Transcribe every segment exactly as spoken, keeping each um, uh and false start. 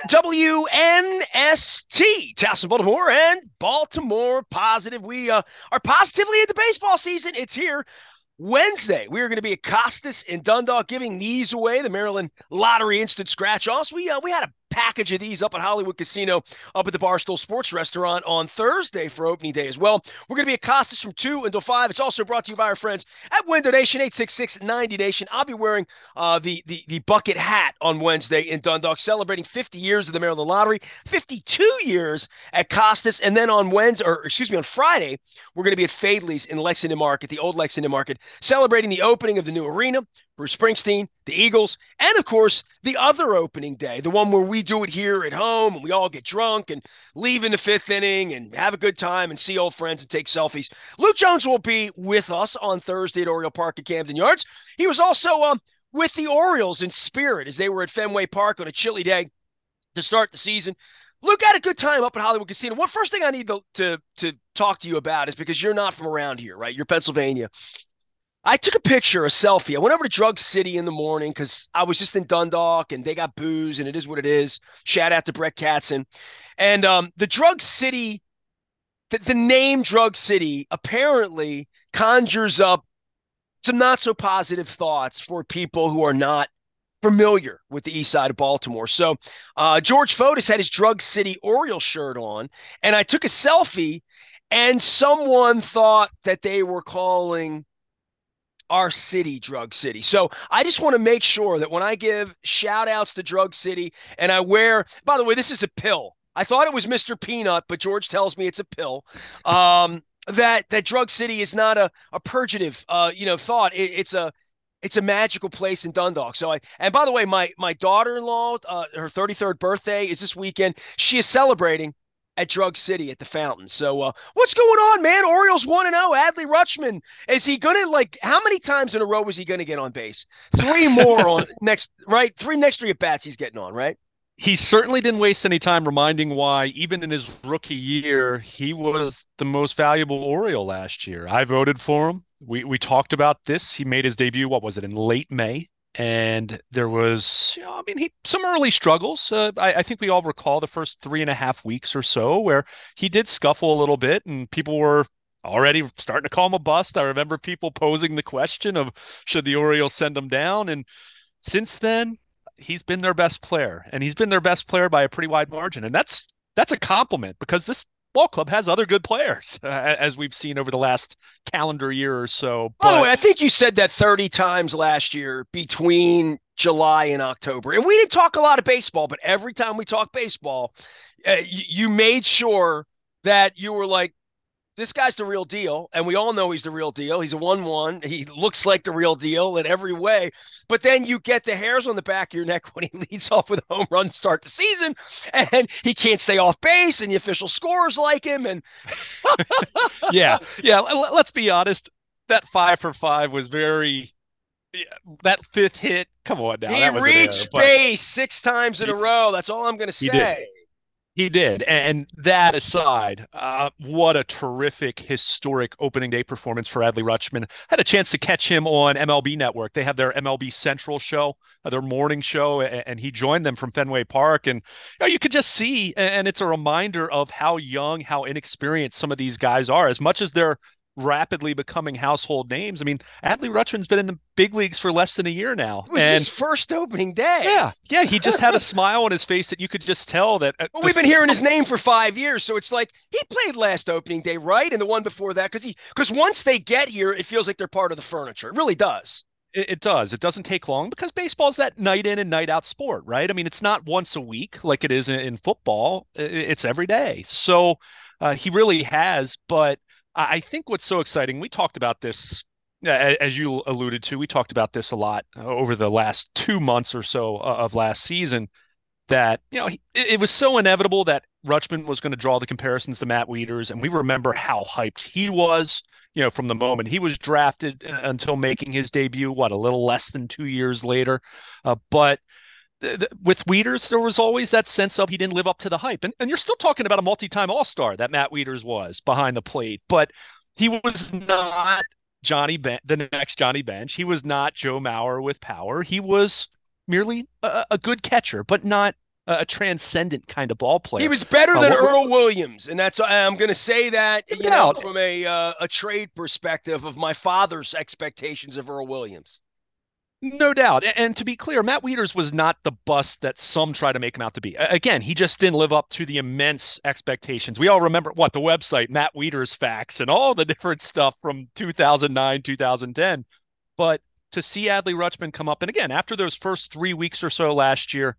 W N S T, Towson, Baltimore, and Baltimore Positive. We uh, are positively into baseball season. It's here. Wednesday, we are going to be at Costas in Dundalk giving these away, the Maryland Lottery Instant Scratch-Offs. We, uh, we had a package of these up at Hollywood Casino up at the Barstool Sports Restaurant on Thursday for opening day as well. We're going to be at Costas from two until five. It's also brought to you by our friends at Window Nation, eight six six, ninety Nation. I'll be wearing uh, the, the, the bucket hat on Wednesday in Dundalk, celebrating fifty years of the Maryland Lottery, fifty-two years at Costas, and then on Wednesday, or excuse me, on Friday, we're going to be at Fadley's in Lexington Market, the old Lexington Market, celebrating the opening of the new arena, Bruce Springsteen, the Eagles, and of course, the other opening day, the one where we do it here at home and we all get drunk and leave in the fifth inning and have a good time and see old friends and take selfies. Luke Jones will be with us on Thursday at Oriole Park at Camden Yards. He was also um, with the Orioles in spirit as they were at Fenway Park on a chilly day to start the season. Luke had a good time up at Hollywood Casino. One first thing I need to, to, to talk to you about is because you're not from around here, right? You're Pennsylvania. I took a picture, a selfie. I went over to Drug City in the morning because I was just in Dundalk and they got booze and it is what it is. Shout out to Brett Katzen. And um, the Drug City, the, the name Drug City apparently conjures up some not so positive thoughts for people who are not familiar with the east side of Baltimore. So uh, George Fotis had his Drug City Oriole shirt on and I took a selfie and someone thought that they were calling our city Drug City. So I just want to make sure that when I give shout outs to Drug City and I wear, by the way, this is a pill. I thought it was Mister Peanut, but George tells me it's a pill. Um, that that Drug City is not a, a purgative, uh, you know, thought. It, it's a it's a magical place in Dundalk. So I, and by the way, my my daughter-in-law, uh, her thirty-third birthday is this weekend. She is celebrating at Drug City at the Fountain. So uh, what's going on, man? Orioles one and oh. Adley Rutschman. Is he going to, like, how many times in a row is he going to get on base? Three more on next, right? Three next three at-bats he's getting on, right? He certainly didn't waste any time reminding why, even in his rookie year, he was the most valuable Oriole last year. I voted for him. We we talked about this. He made his debut, what was it, in late May? And there was, you know, I mean, he some early struggles. Uh, I, I think we all recall the first three and a half weeks or so where he did scuffle a little bit, and people were already starting to call him a bust. I remember people posing the question of should the Orioles send him down, and since then he's been their best player, and he's been their best player by a pretty wide margin, and that's that's a compliment because this ball club has other good players, uh, as we've seen over the last calendar year or so. By the But way, I think you said that thirty times last year between July and October. And we didn't talk a lot of baseball, but every time we talk baseball, uh, you, you made sure that you were like, this guy's the real deal. And we all know he's the real deal. He's a one one. He looks like the real deal in every way. But then you get the hairs on the back of your neck when he leads off with a home run to start the season. And he can't stay off base. And the official scores like him. And yeah, yeah, let's be honest. That five for five was very, yeah, that fifth hit. Come on now, he that was an error, reached but base six times in a he, row. That's all I'm going to he did. say. He did. And that aside, uh, what a terrific, historic opening day performance for Adley Rutschman. Had a chance to catch him on M L B Network. They have their M L B Central show, uh, their morning show, and, and he joined them from Fenway Park. And you know, you could just see, and it's a reminder of how young, how inexperienced some of these guys are, as much as they're rapidly becoming household names. I mean, Adley Rutschman's been in the big leagues for less than a year now. It was And his first opening day. yeah, yeah, he just had a smile on his face that you could just tell that. Uh, Well, we've this, been hearing his name for five years, so it's like he played last opening day, right? And the one before that, because he because once they get here, it feels like they're part of the furniture. It really does. It, it does. It doesn't take long because baseball's that night in and night out sport, right? I mean, it's not once a week like it is in, in football. It's every day. So uh, he really has. But I I think what's so exciting, we talked about this, uh, as you alluded to, we talked about this a lot uh, over the last two months or so uh, of last season, that, you know, he, it it was so inevitable that Rutschman was going to draw the comparisons to Matt Wieters, and we remember how hyped he was, you know, from the moment he was drafted uh, until making his debut, what, a little less than two years later. Uh, but th- th- with Wieters, there was always that sense of he didn't live up to the hype. And, and you're still talking about a multi-time All-Star that Matt Wieters was behind the plate, but he was not Johnny ben- the next Johnny Bench. He was not Joe Mauer with power. He was merely a, a good catcher, but not a, a transcendent kind of ball He player. was better Uh, than what, Earl Williams, and that's I'm going to say that no you know doubt. from a uh, a trade perspective of my father's expectations of Earl Williams. No doubt. And to be clear, Matt Wieters was not the bust that some try to make him out to be. Again, he just didn't live up to the immense expectations. We all remember what the website, Matt Wieters facts, and all the different stuff from two thousand nine, two thousand ten. But to see Adley Rutschman come up, and again, after those first three weeks or so last year,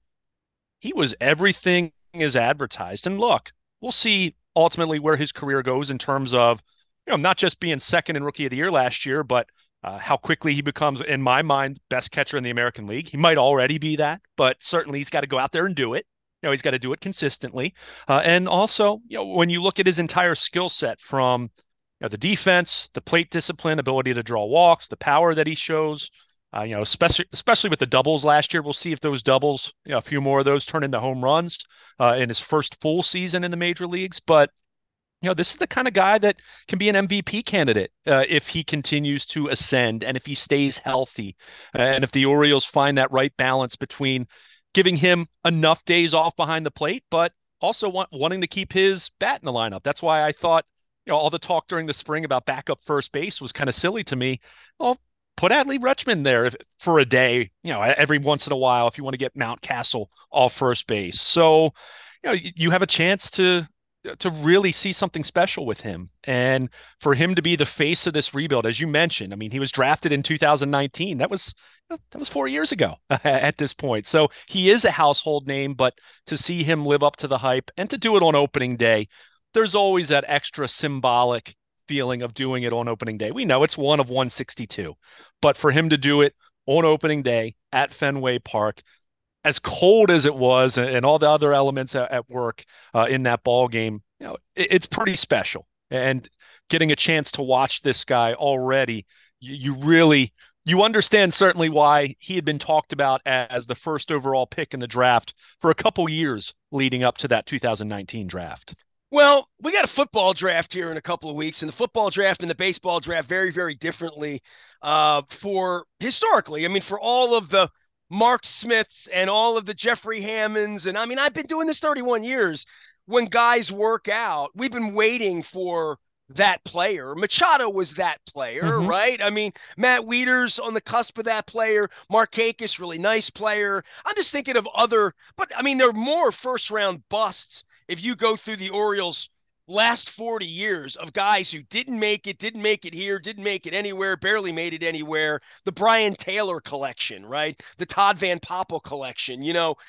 he was everything is advertised. And look, we'll see ultimately where his career goes in terms of, you know, not just being second in Rookie of the Year last year, but uh, how quickly he becomes, in my mind, best catcher in the American League. He might already be that, but certainly he's got to go out there and do it. You know, he's got to do it consistently. Uh, and also, you know, when you look at his entire skill set from, you know, the defense, the plate discipline, ability to draw walks, the power that he shows, uh, you know, especially especially with the doubles last year, we'll see if those doubles, you know, a few more of those turn into home runs uh, in his first full season in the major leagues. But you know, this is the kind of guy that can be an M V P candidate uh, if he continues to ascend and if he stays healthy, and if the Orioles find that right balance between giving him enough days off behind the plate, but also want, wanting to keep his bat in the lineup. That's why I thought, you know, all the talk during the spring about backup first base was kind of silly to me. Well, put Adley Rutschman there if, for a day, you know, every once in a while if you want to get Mountcastle off first base. So, you know, you have a chance to to really see something special with him. And for him to be the face of this rebuild, as you mentioned, I mean, he was drafted in two thousand nineteen. That was that was four years ago at this point. So he is a household name, but to see him live up to the hype and to do it on opening day, there's always that extra symbolic feeling of doing it on opening day. We know it's one of one sixty-two, but for him to do it on opening day at Fenway Park, as cold as it was and all the other elements at, at work uh, in that ball game, you know, it, it's pretty special. And getting a chance to watch this guy already, you, you really you understand certainly why he had been talked about as the first overall pick in the draft for a couple years leading up to that two thousand nineteen draft. Well, we got a football draft here in a couple of weeks, and the football draft and the baseball draft very, very differently uh, for historically. I mean, for all of the Mark Smiths and all of the Jeffrey Hammonds. And I mean, I've been doing this thirty-one years. When guys work out, we've been waiting for that player. Machado was that player, Mm-hmm. right? I mean, Matt Wieters on the cusp of that player. Markakis, really nice player. I'm just thinking of other, but I mean, there are more first round busts if you go through the Orioles last forty years of guys who didn't make it, didn't make it here, didn't make it anywhere, barely made it anywhere. The Brian Taylor collection, right? The Todd Van Poppel collection. You know,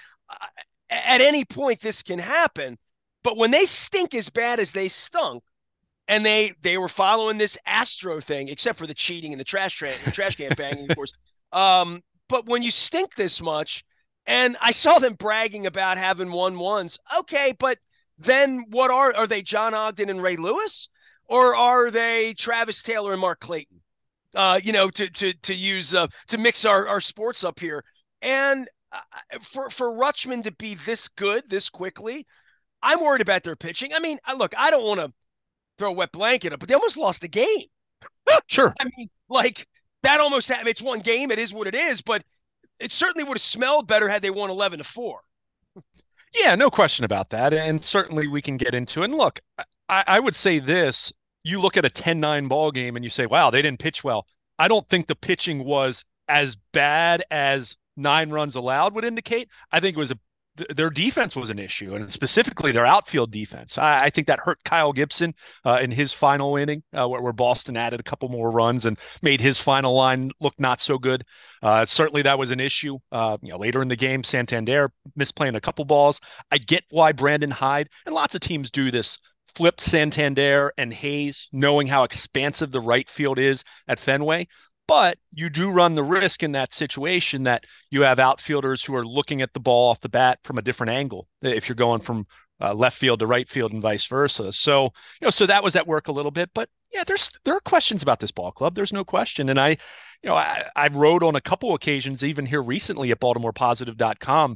at any point this can happen. But when they stink as bad as they stunk, and they they were following this Astro thing, except for the cheating and the trash tra- trash can banging, of course. Um, but when you stink this much, and I saw them bragging about having won once, okay, but then what are are they John Ogden and Ray Lewis, or are they Travis Taylor and Mark Clayton? Uh, you know, to to to use uh, to mix our our sports up here, and uh, for for Rutschman to be this good this quickly, I'm worried about their pitching. I mean, I, look, I don't want to throw a wet blanket up, but they almost lost the game. Sure. I mean, like that almost happened. It's one game. It is what it is, but it certainly would have smelled better had they won eleven to four. Yeah, no question about that. And certainly we can get into it. And look, I, I would say this. You look at a ten nine ball game and you say, wow, they didn't pitch well. I don't think the pitching was as bad as nine runs allowed would indicate. I think it was a their defense was an issue, and specifically their outfield defense. I, I think that hurt Kyle Gibson uh, in his final inning, uh, where, where Boston added a couple more runs and made his final line look not so good. Uh, certainly, that was an issue. Uh, you know, later in the game, Santander misplaying a couple balls. I get why Brandon Hyde and lots of teams do this. Flipped Santander and Hayes, knowing how expansive the right field is at Fenway. But you do run the risk in that situation that you have outfielders who are looking at the ball off the bat from a different angle if you're going from uh, left field to right field and vice versa. So, you know, so that was at work a little bit. But yeah, there's there are questions about this ball club. There's no question. And I, you know, I, I wrote on a couple occasions, even here recently at Baltimore Positive dot com,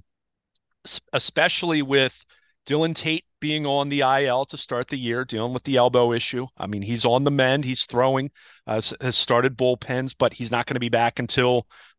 especially with Dylan Tate being on the I L to start the year, dealing with the elbow issue. I mean, he's on the mend. He's throwing, uh, has started bullpens, but he's not going to be back until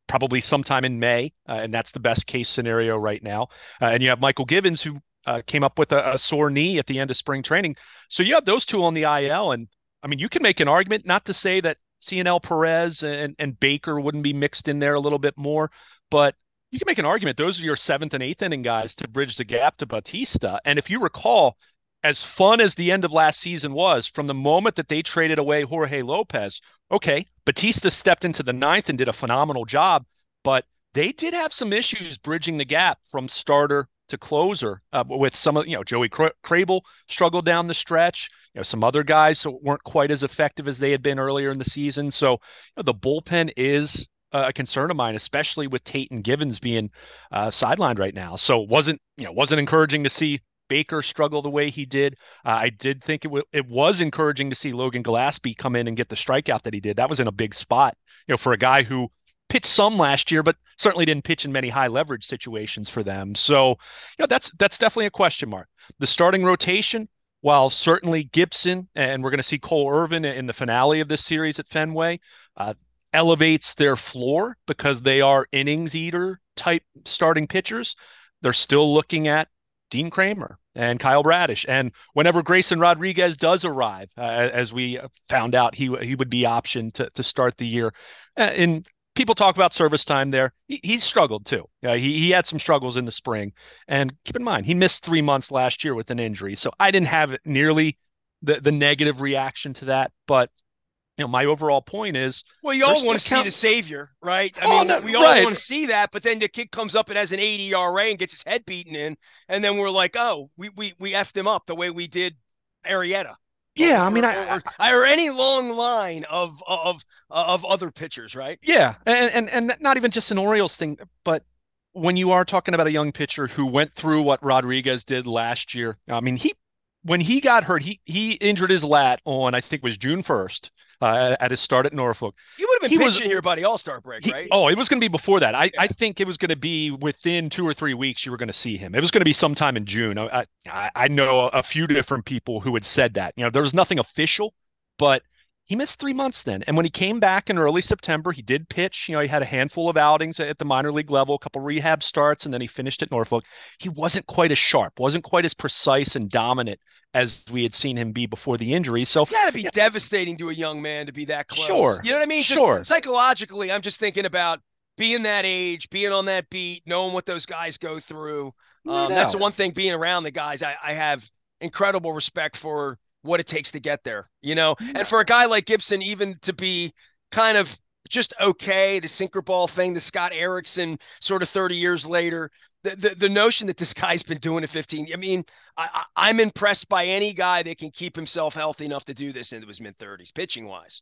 probably sometime in May, uh, and that's the best case scenario right now. Uh, and you have Michael Givens, who uh, came up with a, a sore knee at the end of spring training. So you have those two on the I L, and I mean, you can make an argument, not to say that C N L Perez and, and Baker wouldn't be mixed in there a little bit more, but you can make an argument. Those are your seventh and eighth inning guys to bridge the gap to Bautista. And if you recall, as fun as the end of last season was, from the moment that they traded away Jorge Lopez, okay, Bautista stepped into the ninth and did a phenomenal job, but they did have some issues bridging the gap from starter to closer uh, with some of, you know, Joey Krabel struggled down the stretch. You know, some other guys weren't quite as effective as they had been earlier in the season. So, you know, the bullpen is a concern of mine, especially with Tate and Givens being uh, sidelined right now. So wasn't, you know, wasn't encouraging to see Baker struggle the way he did. Uh, I did think it, w- it was encouraging to see Logan Gillespie come in and get the strikeout that he did. That was in a big spot, you know, for a guy who pitched some last year, but certainly didn't pitch in many high leverage situations for them. So, you know, that's that's definitely a question mark. The starting rotation, while certainly Gibson, and we're going to see Cole Irvin in the finale of this series at Fenway, uh, elevates their floor because they are innings eater type starting pitchers. They're still looking at Dean Kramer and Kyle Bradish. And whenever Grayson Rodriguez does arrive, uh, as we found out, he he would be optioned to, to start the year. Uh, and people talk about service time there. He, he's struggled too. Uh, he, he had some struggles in the spring. And keep in mind, he missed three months last year with an injury. So I didn't have nearly the, the negative reaction to that. But you know, my overall point is, well, you all want to count- see the savior, right? I oh, mean, no, we all right. want to see that, but then the kid comes up and has an eighty E R A and gets his head beaten in, and then we're like, oh, we we we effed him up the way we did Arrieta. Yeah, or, I mean, or, I, or, I, or any long line of of of other pitchers, right? Yeah, and and and not even just an Orioles thing, but when you are talking about a young pitcher who went through what Rodriguez did last year, I mean, he when he got hurt, he he injured his lat on, I think, was June first uh, at his start at Norfolk. You would have been he pitching was, here by the All-Star break, he, right? Oh, it was going to be before that. I, yeah. I think it was going to be within two or three weeks you were going to see him. It was going to be sometime in June. I, I, I know a, a few different people who had said that. You know, there was nothing official, but he missed three months then. And when he came back in early September, he did pitch. You know, he had a handful of outings at the minor league level, a couple rehab starts, and then he finished at Norfolk. He wasn't quite as sharp, wasn't quite as precise and dominant as we had seen him be before the injury. So it's got to be yeah. devastating to a young man to be that close. Sure. You know what I mean? Sure. Just psychologically, I'm just thinking about being that age, being on that beat, knowing what those guys go through. Um, that's the one thing, being around the guys, I, I have incredible respect for what it takes to get there, you know? Yeah. And for a guy like Gibson, even to be kind of just okay, the sinker ball thing, the Scott Erickson sort of thirty years later, the, the, the notion that this guy's been doing it fifteen, I mean, I, I, I'm impressed by any guy that can keep himself healthy enough to do this into his mid-thirties, pitching-wise.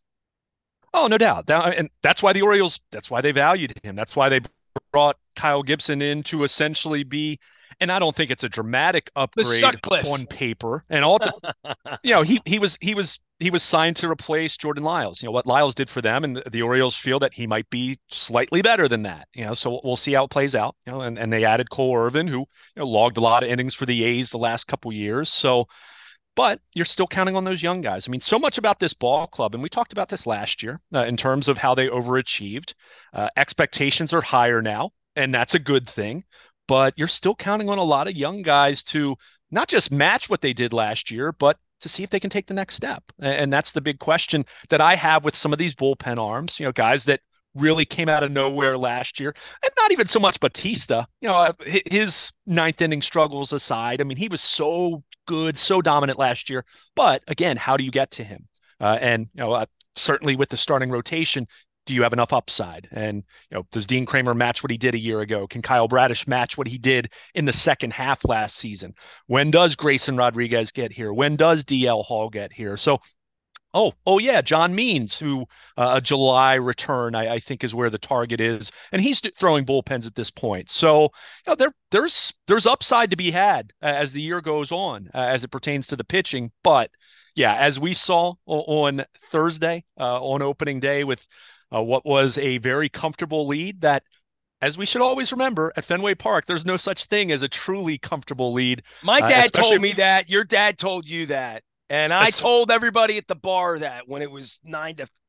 Oh, no doubt. That, and that's why the Orioles, that's why they valued him. That's why they brought Kyle Gibson in to essentially be, and I don't think it's a dramatic upgrade on paper. And all, the, you know, he he was he was he was signed to replace Jordan Lyles. You know what Lyles did for them, and the, the Orioles feel that he might be slightly better than that. You know, so we'll see how it plays out. You know, and, and they added Cole Irvin, who you know logged a lot of innings for the A's the last couple years. So, but you're still counting on those young guys. I mean, so much about this ball club, and we talked about this last year uh, in terms of how they overachieved. Uh, expectations are higher now, and that's a good thing. But you're still counting on a lot of young guys to not just match what they did last year, but to see if they can take the next step. And that's the big question that I have with some of these bullpen arms, you know, guys that really came out of nowhere last year. And not even so much Bautista, you know, his ninth inning struggles aside. I mean, he was so good, so dominant last year. But again, how do you get to him? Uh, and, you know, uh, certainly with the starting rotation, do you have enough upside? And, you know, does Dean Kramer match what he did a year ago? Can Kyle Bradish match what he did in the second half last season? When does Grayson Rodriguez get here? When does D L Hall get here? So, oh, oh yeah, John Means, who uh, a July return, I, I think is where the target is. And he's throwing bullpens at this point. So, you know, there, there's, there's upside to be had uh, as the year goes on, uh, as it pertains to the pitching. But yeah, as we saw on Thursday, uh, on opening day with Uh, what was a very comfortable lead that, as we should always remember, at Fenway Park, there's no such thing as a truly comfortable lead. My dad uh, told me that. Your dad told you that. And I told everybody at the bar that when it was nine to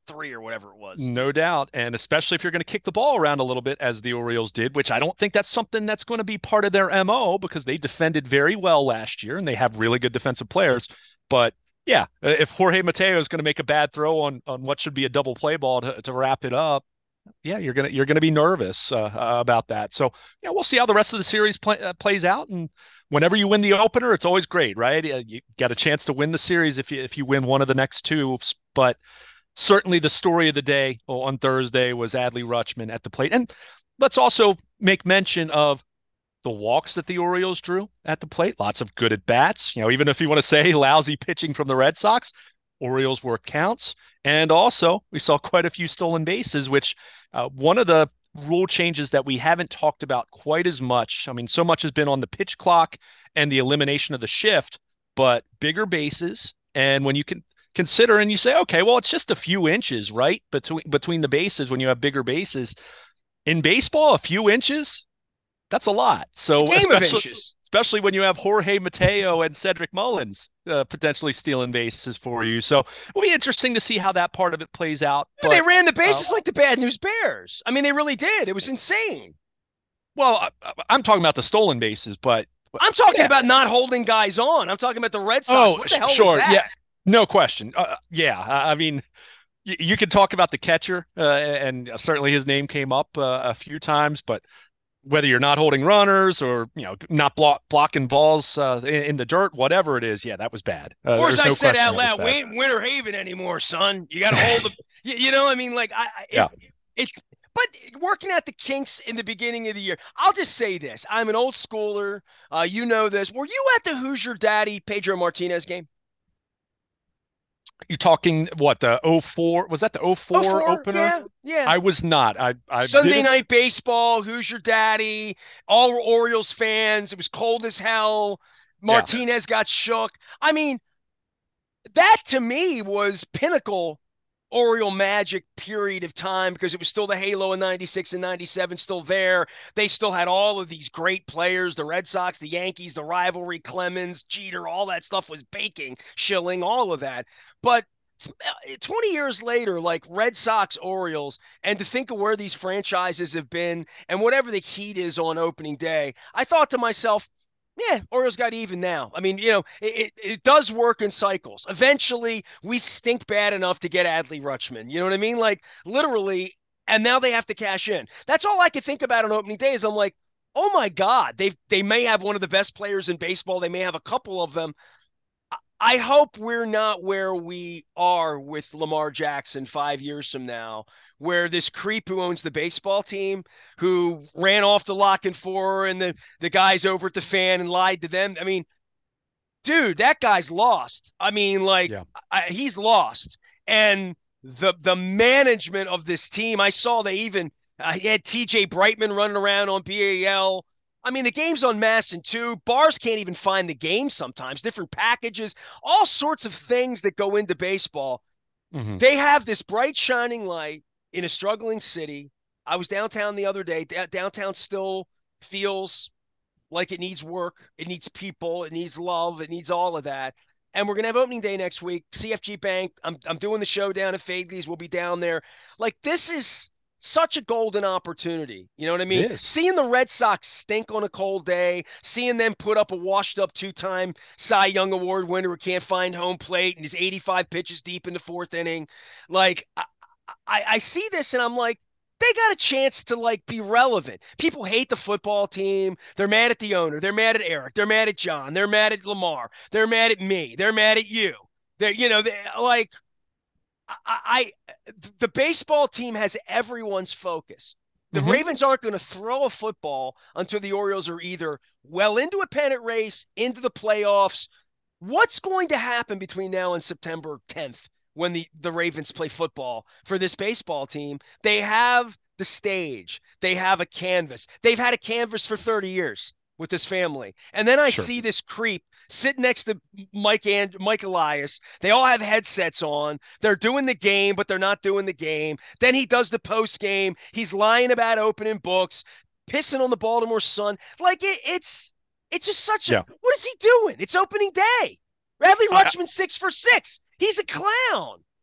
three or whatever it was. No doubt. And especially if you're going to kick the ball around a little bit, as the Orioles did, which I don't think that's something that's going to be part of their M O because they defended very well last year and they have really good defensive players. But yeah, if Jorge Mateo is going to make a bad throw on, on what should be a double play ball to, to wrap it up, yeah, you're gonna you're gonna be nervous uh, uh, about that. So yeah, we'll see how the rest of the series play, uh, plays out. And whenever you win the opener, it's always great, right? Uh, you got a chance to win the series if you if you win one of the next two. But certainly the story of the day on Thursday was Adley Rutschman at the plate. And let's also make mention of the walks that the Orioles drew at the plate. Lots of good at bats. You know, even if you want to say lousy pitching from the Red Sox, Orioles work counts. And also, we saw quite a few stolen bases, which uh, one of the rule changes that we haven't talked about quite as much. I mean, so much has been on the pitch clock and the elimination of the shift, but bigger bases. And when you can consider and you say, okay, well, it's just a few inches, right? Between between the bases when you have bigger bases. In baseball, a few inches, that's a lot. So Game of especially inches. especially when you have Jorge Mateo and Cedric Mullins uh, potentially stealing bases for you. So it'll be interesting to see how that part of it plays out. Dude, they But ran the uh, bases like the Bad News Bears. I mean, they really did. It was insane. well, I, I'm talking about the stolen bases, but, but I'm talking yeah. about not holding guys on. I'm talking about the Red Sox. Oh, What the sh- hell was sure, that? yeah, no question. Uh, yeah, I, I mean, you, you could talk about the catcher, uh, and certainly his name came up uh, a few times, but whether you're not holding runners or you know not block, blocking balls uh, in, in the dirt, whatever it is, yeah, that was bad. Uh, Or as there's I no said question out that was loud, we bad. ain't Winter Haven anymore, son. You got to hold the, you, you know, I mean, like I, I- it, Yeah. it, but working at the kinks in the beginning of the year, I'll just say this: I'm an old schooler. Uh, you know this. Were you at the Hoosier Daddy Pedro Martinez game? You talking what the oh four was that the oh Oh, four four, opener? yeah, yeah. I was not. I I Sunday didn't. night baseball, Hoosier Daddy, all were Orioles fans. It was cold as hell. Yeah. Martinez got shook. I mean, that to me was pinnacle Oriole Magic period of time because it was still the halo in ninety-six and ninety-seven still there. They still had all of these great players, the Red Sox, the Yankees, the rivalry, Clemens, Jeter, all that stuff was baking, Schilling, all of that. But twenty years later, like Red Sox, Orioles, and to think of where these franchises have been and whatever the heat is on opening day, I thought to myself, yeah, Orioles got even now. I mean, you know, it, it, it does work in cycles. Eventually, we stink bad enough to get Adley Rutschman. You know what I mean? Like, literally, and now they have to cash in. That's all I could think about on opening day is I'm like, oh my God, they they may have one of the best players in baseball. They may have a couple of them. I hope we're not where we are with Lamar Jackson five years from now, where this creep who owns the baseball team, who ran off the lock and four, and the, the guys over at the fan and lied to them. I mean, dude, that guy's lost. I mean, like, Yeah. I, he's lost. And the the management of this team, I saw they even uh, had T J Brightman running around on B A L. I mean, the game's on Masson too. Bars can't even find the game sometimes, different packages, all sorts of things that go into baseball. Hmm. They have this bright, shining light in a struggling city. I was downtown the other day. D- downtown still feels like it needs work, it needs people, it needs love, it needs all of that. And we're gonna have opening day next week. C F G Bank. I'm I'm doing the show down at Fagley's. We'll be down there. Like this is such a golden opportunity. You know what I It mean? is. Seeing the Red Sox stink on a cold day, seeing them put up a washed up two time Cy Young Award winner who can't find home plate and he's eighty-five pitches deep in the fourth inning. Like I, I, I see this and I'm like, they got a chance to like be relevant. People hate the football team. They're mad at the owner. They're mad at Eric. They're mad at John. They're mad at Lamar. They're mad at me. They're mad at you. They're, you know, they, like I, I, the baseball team has everyone's focus. The Hmm. Ravens aren't going to throw a football until the Orioles are either well into a pennant race, into the playoffs. What's going to happen between now and September tenth when the, the Ravens play football for this baseball team? They have the stage, they have a canvas. They've had a canvas for thirty years with this family. And then I Sure. see this creep sitting next to Mike and Mike Elias. They all have headsets on. They're doing the game, but they're not doing the game. Then he does the post game. He's lying about opening books, pissing on the Baltimore Sun. Like it, it's it's just such a Yeah. what is he doing? It's opening day. Bradley I, Rutschman six for six. He's a clown.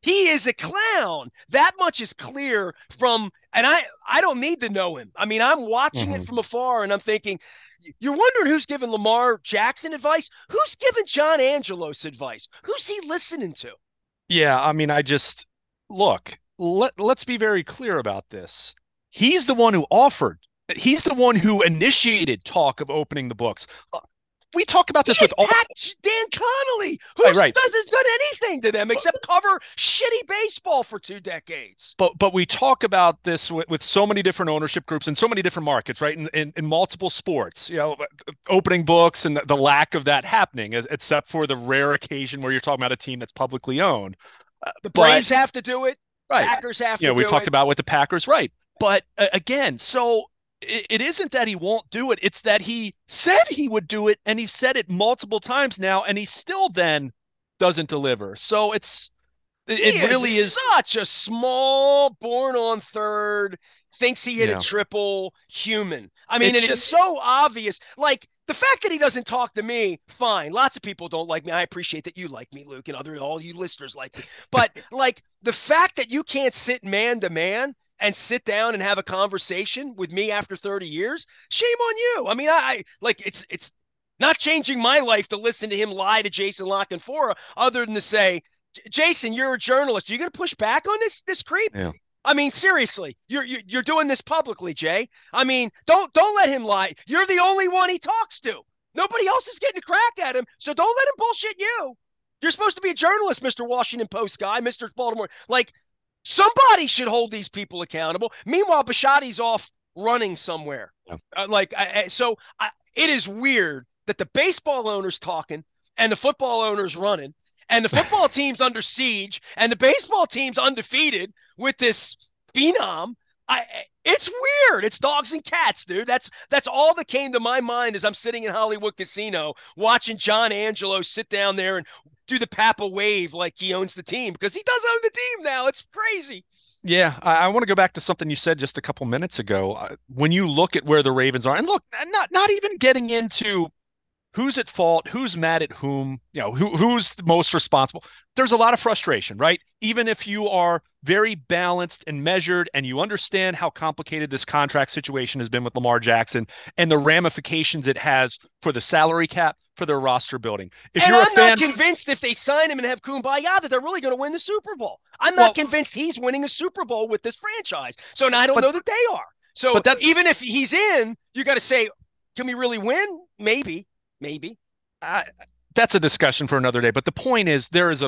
He is a clown. That much is clear from, and I, I don't need to know him. I mean, I'm watching it Mhm. from afar and I'm thinking, you're wondering who's giving Lamar Jackson advice? Who's giving John Angelos advice? Who's he listening to? Yeah, I mean, I just look, let let's be very clear about this. He's the one who offered. He's the one who initiated talk of opening the books. Uh, We talk about He this with all, attacked Dan Connolly, who right, right. hasn't done anything to them But except cover shitty baseball for two decades. but but we talk about this with, with so many different ownership groups in so many different markets, right? In, in, in multiple sports, you know, opening books and the, the lack of that happening, e- except for the rare occasion where you're talking about a team that's publicly owned. Uh, The but Braves have to do it. right, Packers have you to know, we've do talked it. about with the Packers, right? But uh, again, so it, it isn't that he won't do it; it's that he said he would do it, and he said it multiple times now, and he still then doesn't deliver. So it's it, He it is really is, such a small, born on third, thinks he hit a yeah. triple human. I mean, It's and it's just so obvious. Like the fact that he doesn't talk to me, fine. Lots of people don't like me. I appreciate that you like me, Luke, and other all you listeners like me. But like the fact that you can't sit man to man and sit down and have a conversation with me after thirty years, shame on you. I mean, I, I like it's it's not changing my life to listen to him lie to Jason La Canfora, other than to say, Jason, you're a journalist. Are you going to push back on this this creep? yeah. I mean, seriously, you're, you're you're doing this publicly, Jay. I mean, don't don't let him lie. You're the only one he talks to. Nobody else is getting a crack at him, so don't let him bullshit you. You're supposed to be a journalist, Mister Washington Post guy, Mister Baltimore. Like somebody should hold these people accountable. Meanwhile, Bashadi's off running somewhere. Yeah. Uh, like I, so, I, it is weird that the baseball owner's talking and the football owner's running and the football team's under siege and the baseball team's undefeated with this phenom. I, it's weird. It's dogs and cats, dude. That's that's all that came to my mind as I'm sitting in Hollywood Casino watching John Angelo sit down there and do the Papa wave like he owns the team because he does own the team now. It's crazy. Yeah, I, I want to go back to something you said just a couple minutes ago. Uh, when you look at where the Ravens are, and look, not not even getting into who's at fault, who's mad at whom, you know, who who's the most responsible. There's a lot of frustration, right? Even if you are very balanced and measured and you understand how complicated this contract situation has been with Lamar Jackson and the ramifications it has for the salary cap, for their roster building. If And you're a I'm not fan, convinced if they sign him and have Kumbaya that they're really going to win the Super Bowl. I'm not well, convinced he's winning a Super Bowl with this franchise. So now I don't but know that they are. So but that even if he's in, you got to say, can we really win? Maybe, maybe. I, that's a discussion for another day. But the point is, there is a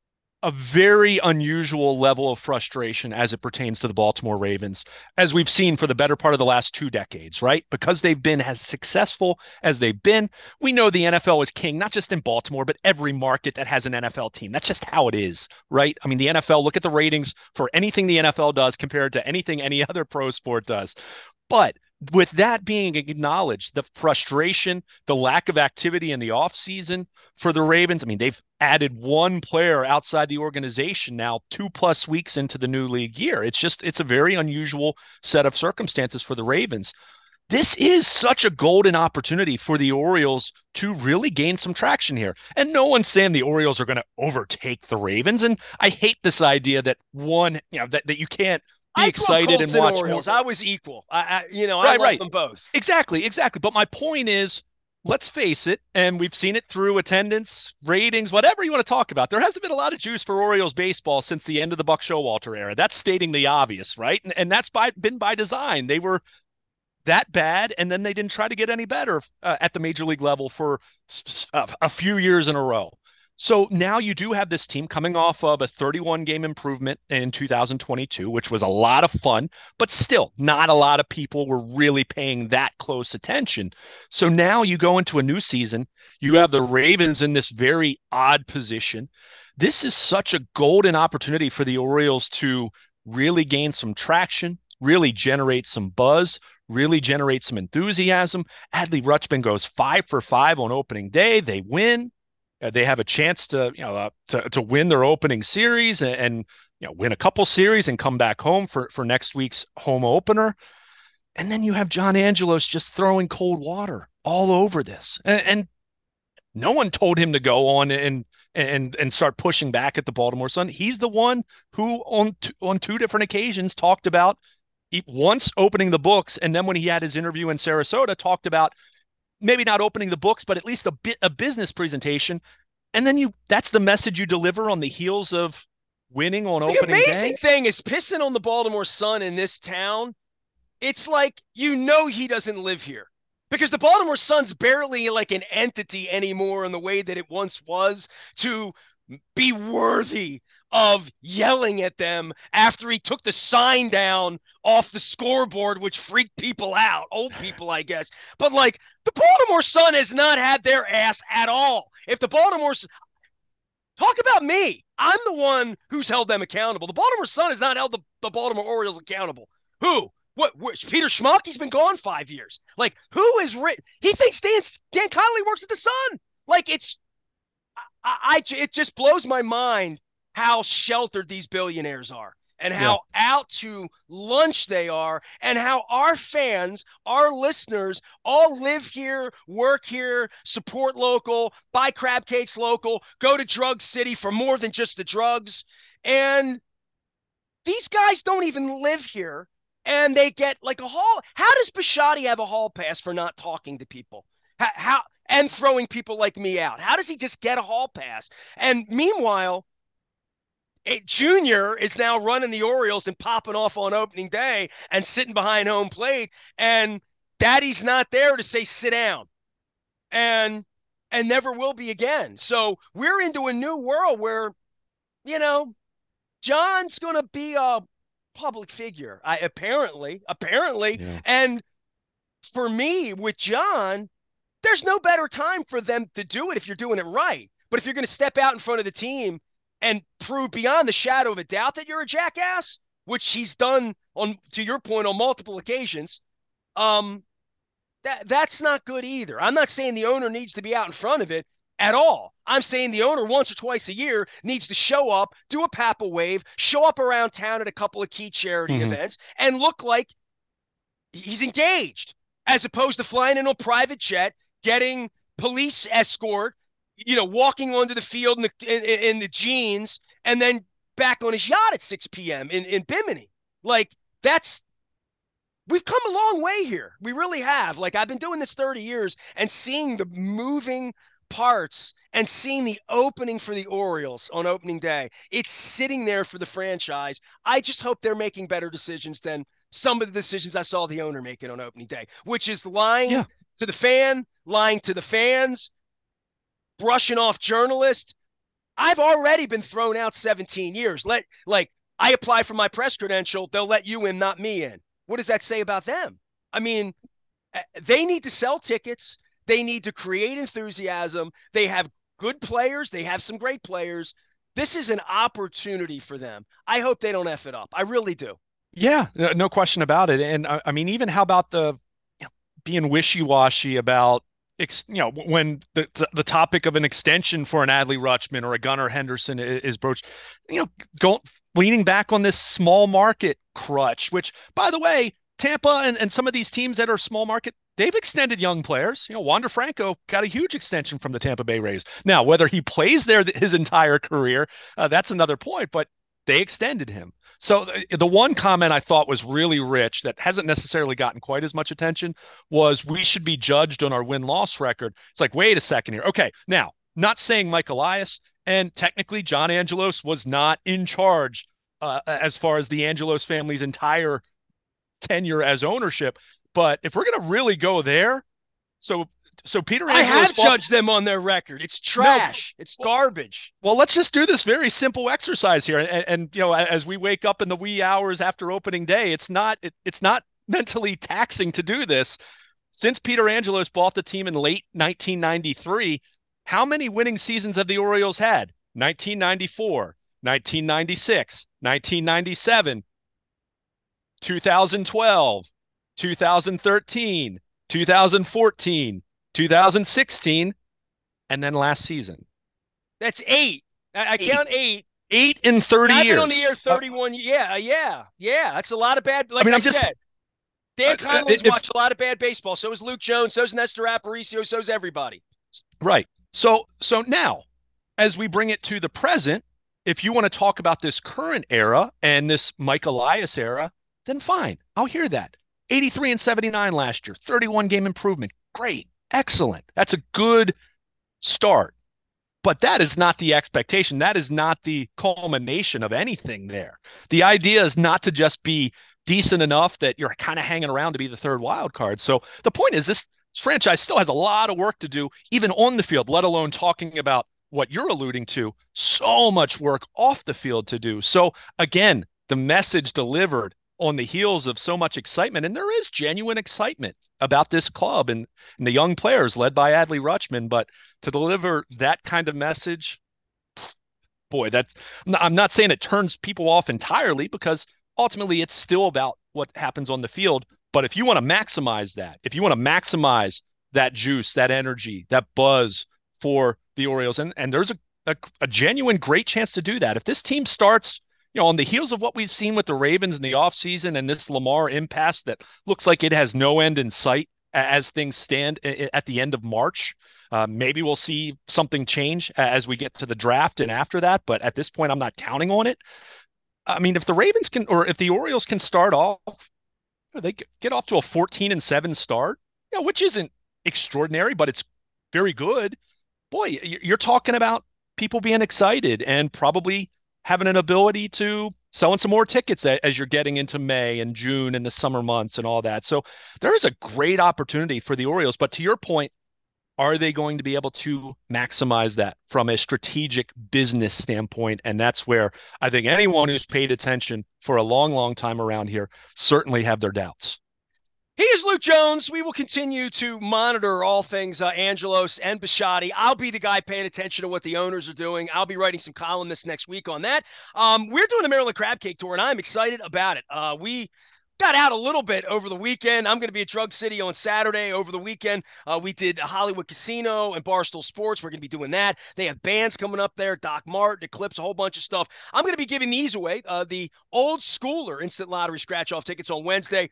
a very unusual level of frustration as it pertains to the Baltimore Ravens, as we've seen for the better part of the last two decades, right? Because they've been as successful as they've been. We know the N F L is king, not just in Baltimore, but every market that has an N F L team. That's just how it is, right? I mean, the N F L, look at the ratings for anything the N F L does compared to anything any other pro sport does. But with that being acknowledged, the frustration, the lack of activity in the offseason for the Ravens, I mean, they've added one player outside the organization now, two plus weeks into the new league year. It's just, it's a very unusual set of circumstances for the Ravens. This is such a golden opportunity for the Orioles to really gain some traction here. And no one's saying the Orioles are going to overtake the Ravens. And I hate this idea that one, you know, that, that you can't be I grew up excited and Colts and watch more. Orioles. I was equal. I, I you know, I Right, love right. them both. Exactly, exactly. But my point is, let's face it, and we've seen it through attendance, ratings, whatever you want to talk about. There hasn't been a lot of juice for Orioles baseball since the end of the Buck Showalter era. That's stating the obvious, right? And, and that's by been by design. They were that bad, and then they didn't try to get any better uh, at the major league level for a, a few years in a row. So now you do have this team coming off of a thirty-one game improvement in two thousand twenty-two, which was a lot of fun, but still not a lot of people were really paying that close attention. So now you go into a new season, you have the Ravens in this very odd position. This is such a golden opportunity for the Orioles to really gain some traction, really generate some buzz, really generate some enthusiasm. Adley Rutschman goes five for five on opening day. They win. Uh, they have a chance to, you know, uh, to to win their opening series and, and you know win a couple series and come back home for for next week's home opener. And then you have John Angelos just throwing cold water all over this, and, and no one told him to go on and and and start pushing back at the Baltimore Sun. He's the one who on t- on two different occasions talked about he, once opening the books, and then when he had his interview in Sarasota, talked about maybe not opening the books, but at least a bit a business presentation. And then you that's the message you deliver on the heels of winning on The opening amazing day. thing is pissing on the Baltimore Sun in this town. It's like you know he doesn't live here because the Baltimore Sun's barely like an entity anymore in the way that it once was to be worthy of yelling at them after he took the sign down off the scoreboard, which freaked people out, old people, I guess. But like the Baltimore Sun has not had their ass at all. If the Baltimore talk about me, I'm the one who's held them accountable. The Baltimore Sun has not held the, the Baltimore Orioles accountable. Who? What? Which, Peter Schmuck? He's been gone five years. Like, who is written? He thinks Dan Dan Connolly works at the Sun. Like, it's I, I it just blows my mind how sheltered these billionaires are and Yeah. how out to lunch they are and how our fans, our listeners all live here, work here, support local, buy crab cakes local, go to Drug City for more than just the drugs. And these guys don't even live here and they get like a hall. How does Bisciotti have a hall pass for not talking to people? How, how and throwing people like me out? How does he just get a hall pass? And meanwhile, it, Junior is now running the Orioles and popping off on opening day and sitting behind home plate, and Daddy's not there to say sit down, and and never will be again. So we're into a new world where you know John's going to be a public figure. I apparently, apparently, Yeah. and for me with John, there's no better time for them to do it if you're doing it right. But if you're going to step out in front of the team and prove beyond the shadow of a doubt that you're a jackass, which he's done on, to your point, on multiple occasions, um, that that's not good either. I'm not saying the owner needs to be out in front of it at all. I'm saying the owner once or twice a year needs to show up, do a Papa wave, show up around town at a couple of key charity Mm-hmm. events, and look like he's engaged, as opposed to flying in a private jet, getting police escort, you know, walking onto the field in the, in, in the jeans, and then back on his yacht at six p.m. in, in Bimini. Like, that's we've come a long way here. We really have. Like, I've been doing this thirty years and seeing the moving parts and seeing the opening for the Orioles on opening day. It's sitting there for the franchise. I just hope they're making better decisions than some of the decisions I saw the owner making on opening day, which is lying Yeah. to the fan, lying to the fans, brushing off journalists. I've already been thrown out seventeen years. Let like I apply for my press credential, they'll let you in, not me in. What does that say about them? I mean, eh, they need to sell tickets. They need to create enthusiasm. They have good players. They have some great players. This is an opportunity for them. I hope they don't F it up. I really do. Yeah, no no question about it. And I, I mean, even how about the you know, being wishy-washy about ex, you know when the the topic of an extension for an Adley Rutschman or a Gunnar Henderson is, is broached, you know, go leaning back on this small market crutch, which by the way, Tampa and, and some of these teams that are small market, they've extended young players. You know, Wander Franco got a huge extension from the Tampa Bay Rays. Now, whether he plays there th- his entire career, uh, that's another point, but they extended him. So the, the one comment I thought was really rich that hasn't necessarily gotten quite as much attention was we should be judged on our win-loss record. It's like, wait a second here. Okay, now, not saying Mike Elias, and technically John Angelos was not in charge uh, as far as the Angelos family's entire tenure as ownership. But if we're going to really go there, so so Peter I Angelos have bought, judged them on their record. It's no, trash. It's well, garbage. well, let's just do this very simple exercise here. And, and you know, as we wake up in the wee hours after opening day, it's not it, it's not mentally taxing to do this. Since Peter Angelos bought the team in late nineteen ninety-three, how many winning seasons have the Orioles had? nineteen ninety-four, nineteen ninety-six, nineteen ninety-seven, two thousand twelve, two thousand thirteen, two thousand fourteen, two thousand sixteen, and then last season. That's eight. I, I Eight. count eight. Eight in thirty I've been years. on the air Uh, thirty-one. Yeah, yeah, yeah. That's a lot of bad. I Like mean, I I'm just, said, Dan uh, Connolly's if, watched a lot of bad baseball. So is Luke Jones. So's Nestor Aparicio. So's everybody. right. So, so now, as we bring it to the present, if you want to talk about this current era and this Mike Elias era, then fine. I'll hear that. eighty-three and seventy-nine last year, thirty-one game improvement. Great. Excellent. That's a good start. But that is not the expectation. That is not the culmination of anything there. The idea is not to just be decent enough that you're kind of hanging around to be the third wild card. So the point is, this franchise still has a lot of work to do, even on the field, let alone talking about what you're alluding to. So much work off the field to do. So again, the message delivered on the heels of so much excitement, and there is genuine excitement about this club and, and the young players led by Adley Rutschman. But to deliver that kind of message, boy, that's I'm not saying it turns people off entirely, because ultimately it's still about what happens on the field. But if you want to maximize that, if you want to maximize that juice, that energy, that buzz for the Orioles, and, and there's a, a, a genuine great chance to do that. If this team starts, you know, on the heels of what we've seen with the Ravens in the offseason and this Lamar impasse that looks like it has no end in sight as things stand at the end of March, uh, maybe we'll see something change as we get to the draft and after that. But at this point, I'm not counting on it. I mean, if the Ravens can, or if the Orioles can start off, they get off to a fourteen and seven start, you know, which isn't extraordinary, but it's very good. Boy, you're talking about people being excited and probably having an ability to selling some more tickets as you're getting into May and June and the summer months and all that. So there is a great opportunity for the Orioles. But to your point, are they going to be able to maximize that from a strategic business standpoint? And that's where I think anyone who's paid attention for a long, long time around here certainly have their doubts. He is Luke Jones. We will continue to monitor all things uh, Angelos and Bisciotti. I'll be the guy paying attention to what the owners are doing. I'll be writing some columnists next week on that. Um, we're doing the Maryland Crab Cake Tour, and I'm excited about it. Uh, we got out a little bit over the weekend. I'm going to be at Drug City on Saturday. Over the weekend, uh, we did Hollywood Casino and Barstool Sports. We're going to be doing that. They have bands coming up there, Doc Martin, Eclipse, a whole bunch of stuff. I'm going to be giving these away, uh, the old schooler instant lottery scratch-off tickets on Wednesday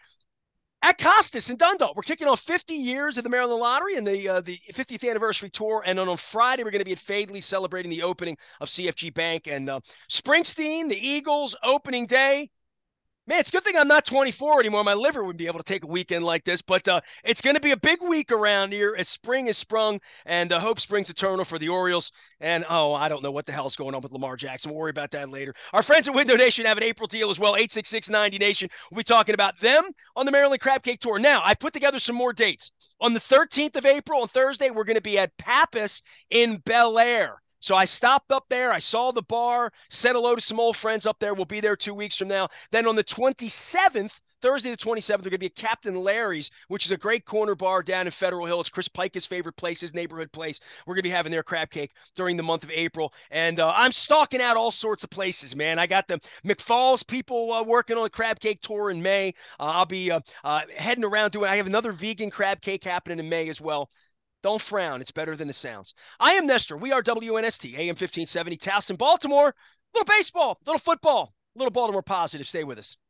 at Costas in Dundalk. We're kicking off fifty years of the Maryland Lottery and the uh, the fiftieth anniversary tour. And then on Friday, we're going to be at Fadley celebrating the opening of C F G Bank. And uh, Springsteen, the Eagles, opening day. Man, it's a good thing I'm not twenty-four anymore. My liver would be able to take a weekend like this. But uh, it's going to be a big week around here as spring is sprung, and uh, hope springs eternal for the Orioles. And, oh, I don't know what the hell's going on with Lamar Jackson. We'll worry about that later. Our friends at Window Nation have an April deal as well, eight six six ninety Nation. We'll be talking about them on the Maryland Crab Cake Tour. Now, I put together some more dates. On the thirteenth of April, on Thursday, we're going to be at Pappas in Bel Air. So I stopped up there. I saw the bar, said hello to some old friends up there. We'll be there two weeks from now. Then on the twenty-seventh, Thursday the twenty-seventh, we're going to be at Captain Larry's, which is a great corner bar down in Federal Hill. It's Chris Pike's favorite place, his neighborhood place. We're going to be having their crab cake during the month of April. And uh, I'm stalking out all sorts of places, man. I got the McFalls people uh, working on a crab cake tour in May. Uh, I'll be uh, uh, heading around doing, I have another vegan crab cake happening in May as well. Don't frown. It's better than it sounds. I am Nestor. We are W N S T, A M fifteen seventy, Towson, Baltimore. Little baseball, little football, little Baltimore positive. Stay with us.